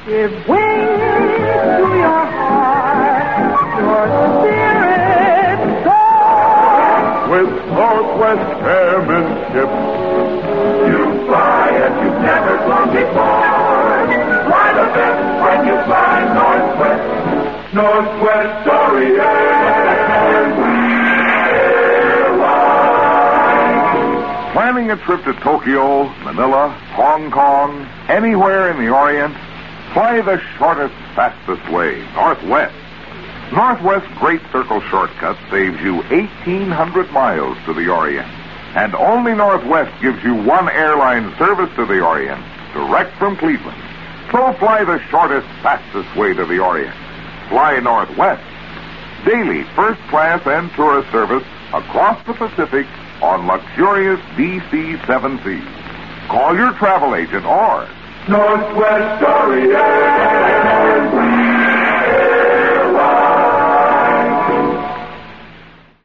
Give wings to your heart, your spirit soar. With Northwest Airmanship, you fly as you've never flown before. Fly the best when you fly Northwest. Northwest Orient, planning a trip to Tokyo, Manila, Hong Kong, anywhere in the Orient, fly the shortest, fastest way, Northwest. Northwest Great Circle Shortcut saves you 1,800 miles to the Orient. And only Northwest gives you one airline service to the Orient, direct from Cleveland. So fly the shortest, fastest way to the Orient. Fly Northwest. Daily first class and tourist service across the Pacific on luxurious DC-7 seas. Call your travel agent or Northwest Orient.